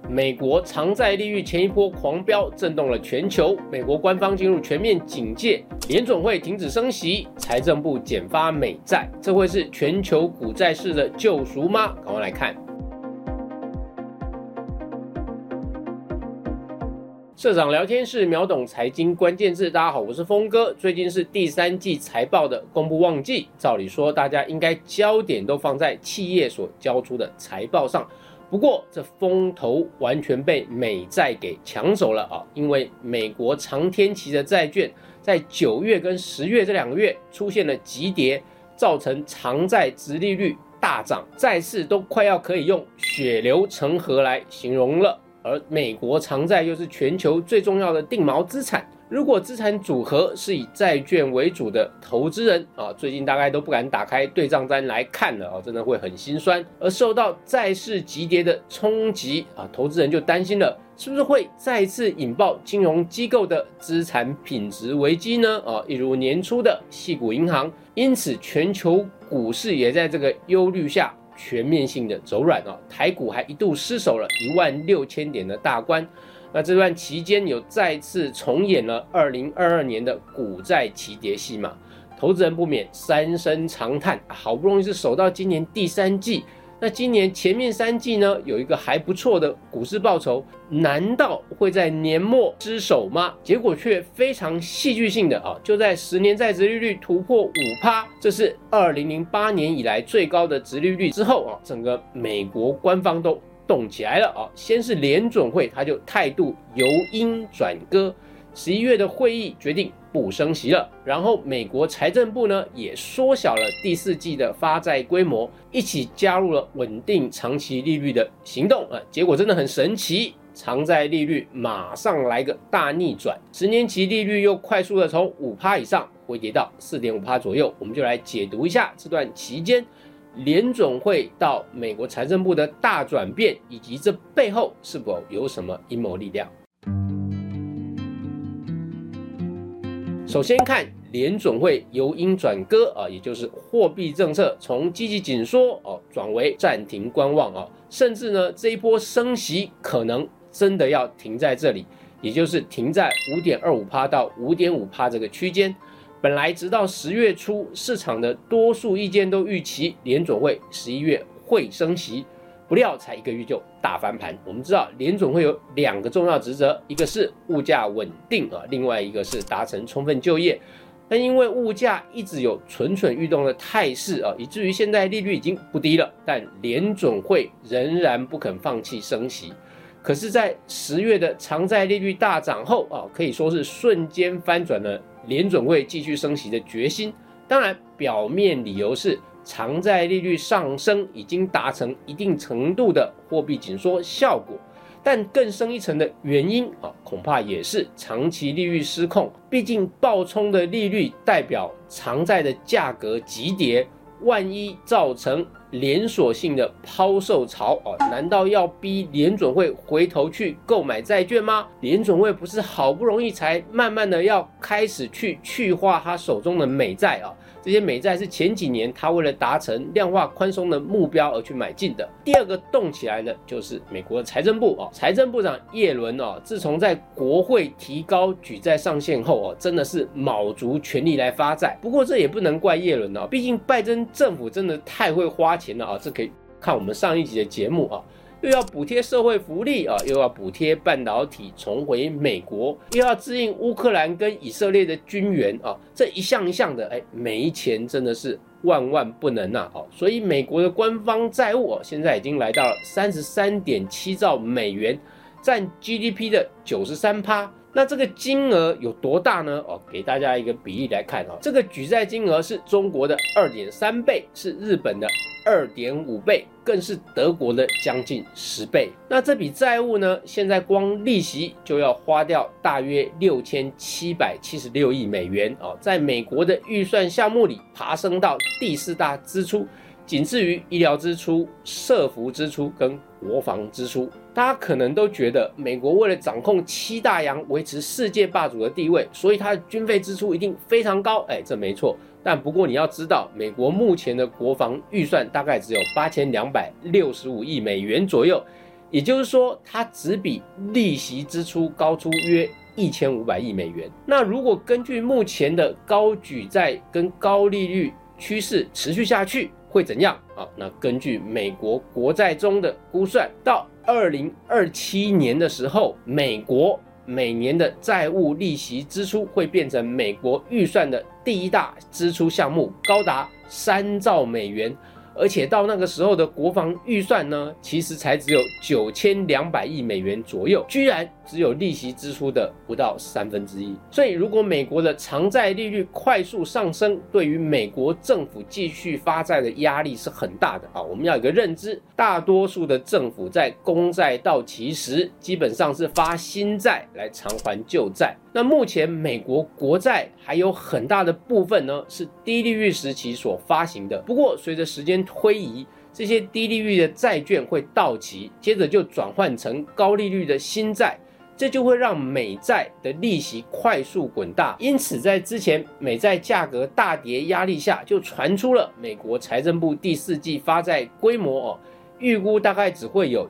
美国长债利率前一波狂飙震动了全球，美国官方进入全面警戒，联准会停止升息，财政部减发美债，这会是全球股债市的救赎吗？赶快来看。社长聊天室秒懂财经关键字，大家好，我是峰哥。最近是第三季财报的公布旺季，照理说大家应该焦点都放在企业所交出的财报上，不过这风头完全被美债给抢走了啊！因为美国长天期的债券在9月跟10月这2个月出现了急跌，造成长债殖利率大涨，债市都快要可以用血流成河来形容了。而美国长债又是全球最重要的定锚资产，如果资产组合是以债券为主的投资人啊，最近大概都不敢打开对账单来看了啊，真的会很心酸。而受到债市急跌的冲击啊，投资人就担心了，是不是会再次引爆金融机构的资产品质危机呢？啊，一如年初的矽谷银行，因此全球股市也在这个忧虑下全面性的走软，台股还一度失守了16000点的大关。那这段期间有再次重演了2022年的股债齐跌戏码，投资人不免三声长叹，好不容易是守到今年第3季，那今年前面3季呢有一个还不错的股市报酬，难道会在年末失守吗？结果却非常戏剧性的就在10年债殖利率突破 5%， 这是2008年以来最高的殖利率之后整个美国官方都动起来了先是联准会，他就态度由鹰转鸽，11月的会议决定不升息了，然后美国财政部呢也缩小了第4季的发债规模，一起加入了稳定长期利率的行动结果真的很神奇，长债利率马上来个大逆转，10年期利率又快速的从 5% 以上回跌到 4.5% 左右。我们就来解读一下这段期间联准会到美国财政部的大转变，以及这背后是否有什么阴谋力量。首先看联准会由鹰转鸽也就是货币政策从积极紧缩转为暂停观望甚至呢这一波升息可能真的要停在这里，也就是停在 5.25% 到 5.5% 这个区间。本来直到10月初，市场的多数意见都预期联准会11月会升息，不料才1个月就大翻盘。我们知道联准会有2个重要职责，一个是物价稳定另外一个是达成充分就业。但因为物价一直有蠢蠢欲动的态势以至于现在利率已经不低了，但联准会仍然不肯放弃升息。可是在10月的长债利率大涨后可以说是瞬间翻转了联准会继续升息的决心。当然表面理由是长债利率上升已经达成一定程度的货币紧缩效果，但更深一层的原因恐怕也是长期利率失控，毕竟暴冲的利率代表长债的价格急跌，万一造成连锁性的抛售潮难道要逼联准会回头去购买债券吗？联准会不是好不容易才慢慢的要开始去去化他手中的美债这些美债是前几年他为了达成量化宽松的目标而去买进的。第二个动起来的就是美国的财政部财政部长耶伦自从在国会提高举债上限后真的是卯足全力来发债。不过这也不能怪耶伦毕竟拜登政府真的太会花钱了这可以看我们上一集的节目又要补贴社会福利又要补贴半导体重回美国，又要支应乌克兰跟以色列的军援这一项一项的没钱真的是万万不能所以美国的官方债务现在已经来到了 33.7 兆美元，占 GDP 的 93%。那这个金额有多大呢？给大家一个比例来看这个举债金额是中国的 2.3 倍，是日本的 2.5 倍，更是德国的将近10倍。那这笔债务呢，现在光利息就要花掉大约6776亿美元在美国的预算项目里爬升到第4大支出，仅次于医疗支出、社福支出跟国防支出。大家可能都觉得美国为了掌控7大洋，维持世界霸主的地位，所以它的军费支出一定非常高这没错。但不过你要知道，美国目前的国防预算大概只有8265亿美元左右， 也就是说，它只比利息支出高出约1500亿美元。那如果根据目前的高举债跟高利率趋势持续下去，会怎样啊？那根据美国国债中的估算，到2027年的时候，美国每年的债务利息支出会变成美国预算的第一大支出项目，高达3兆美元。而且到那个时候的国防预算呢，其实才只有9200亿美元左右，居然只有利息支出的不到1/3。所以如果美国的偿债利率快速上升，对于美国政府继续发债的压力是很大的啊。我们要有个认知，大多数的政府在公债到期时，基本上是发新债来偿还旧债。那目前美国国债还有很大的部分呢是低利率时期所发行的，不过随着时间推移，这些低利率的债券会到期，接着就转换成高利率的新债，这就会让美债的利息快速滚大。因此在之前美债价格大跌压力下，就传出了美国财政部第4季发债规模预估大概只会有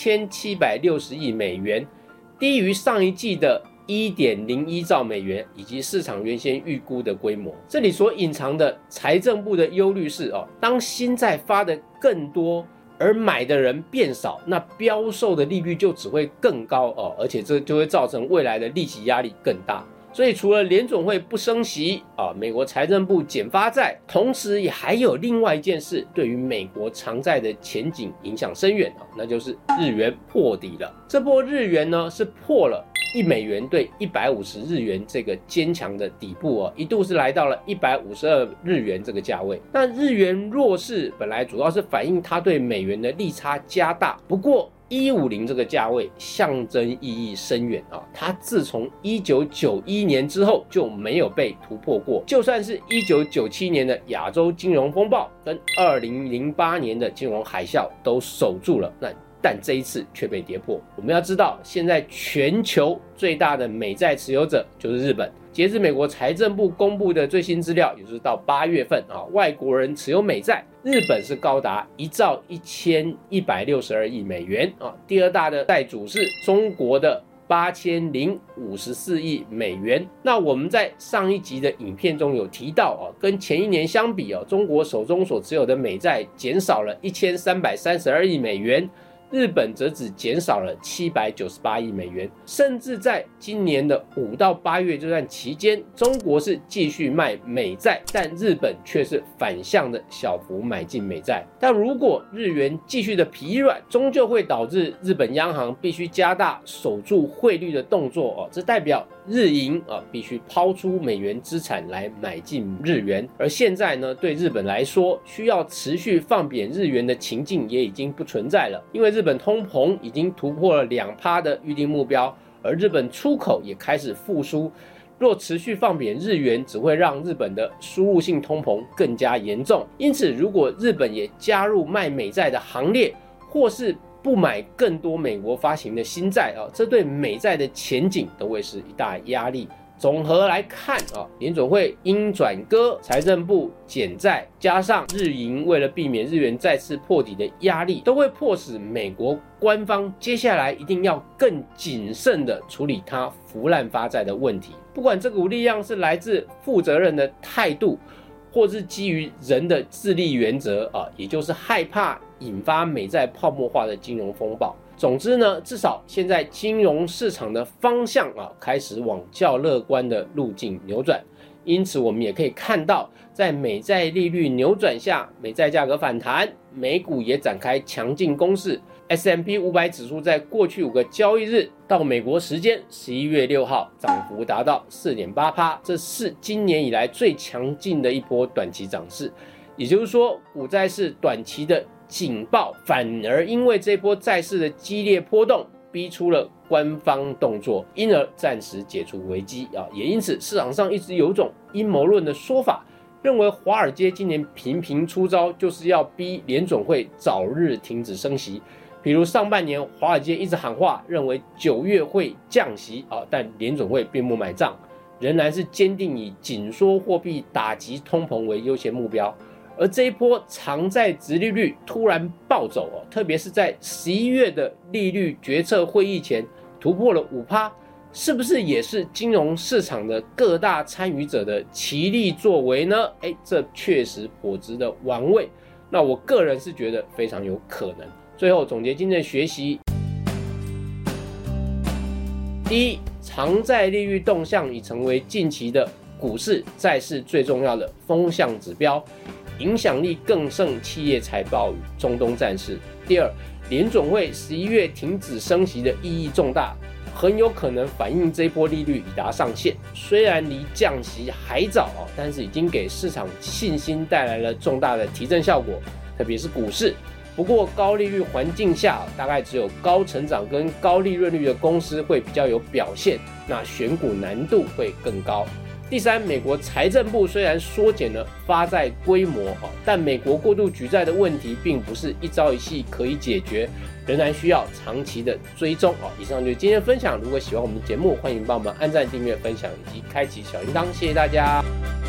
7760亿美元，低于上一季的1.01兆美元以及市场原先预估的规模。这里所隐藏的财政部的忧虑是当新债发的更多，而买的人变少，那标售的利率就只会更高而且这就会造成未来的利息压力更大。所以除了联准会不升息美国财政部减发债，同时也还有另外一件事对于美国长债的前景影响深远那就是日元破底了。这波日元呢是破了1美元对150日元这个坚强的底部一度是来到了152日元这个价位。那日元弱势本来主要是反映它对美元的利差加大，不过150这个价位象征意义深远它自从1991年之后就没有被突破过，就算是1997年的亚洲金融风暴跟2008年的金融海啸都守住了，但这一次却被跌破。我们要知道，现在全球最大的美债持有者就是日本。截至美国财政部公布的最新资料，也就是到8月份外国人持有美债，日本是高达1兆1162亿美元第二大的债主是中国的8054亿美元。那我们在上一集的影片中有提到跟前一年相比中国手中所持有的美债减少了1332亿美元，日本则只减少了798亿美元，甚至在今年的5到8月这段期间，中国是继续卖美债，但日本却是反向的小幅买进美债。但如果日元继续的疲软，终究会导致日本央行必须加大守住汇率的动作这代表日银必须抛出美元资产来买进日元。而现在呢，对日本来说，需要持续放贬日元的情境也已经不存在了，因为日本通膨已经突破了2%的预定目标，而日本出口也开始复苏。若持续放贬日元，只会让日本的输入性通膨更加严重。因此，如果日本也加入卖美债的行列，或是不买更多美国发行的新债这对美债的前景都会是一大压力。总和来看联准会鹰转鸽，财政部减债，加上日银为了避免日元再次破底的压力，都会迫使美国官方接下来一定要更谨慎的处理它腐烂发债的问题。不管这股力量是来自负责任的态度，或是基于人的自利原则也就是害怕引发美债泡沫化的金融风暴。总之呢，至少现在金融市场的方向开始往较乐观的路径扭转。因此我们也可以看到，在美债利率扭转下，美债价格反弹，美股也展开强劲攻势。S&P 500指数在过去5个交易日到美国时间11月6号涨幅达到 4.8%， 这是今年以来最强劲的一波短期涨势。也就是说，股债市短期的警报反而因为这波债市的激烈波动逼出了官方动作，因而暂时解除危机也因此市场上一直有种阴谋论的说法，认为华尔街今年频频出招，就是要逼联准会早日停止升息。比如上半年华尔街一直喊话，认为9月会降息但联准会并不买账，仍然是坚定以紧缩货币打击通膨为优先目标。 而这一波长债殖利率突然暴走特别是在11月的利率决策会议前突破了 5%， 是不是也是金融市场的各大参与者的齐力作为呢？这确实颇值得玩味。那我个人是觉得非常有可能。最后总结今天的学习，第一，长债利率动向已成为近期的股市、债市最重要的风向指标，影响力更胜企业财报与中东战事。第二，联准会11月停止升息的意义重大，很有可能反映这一波利率已达上限。虽然离降息还早但是已经给市场信心带来了重大的提振效果，特别是股市。不过高利率环境下，大概只有高成长跟高利润率的公司会比较有表现，那选股难度会更高。第三，美国财政部虽然缩减了发债规模，但美国过度举债的问题并不是一朝一夕可以解决，仍然需要长期的追踪。以上就是今天的分享，如果喜欢我们的节目，欢迎帮我们按赞、订阅、分享以及开启小铃铛，谢谢大家。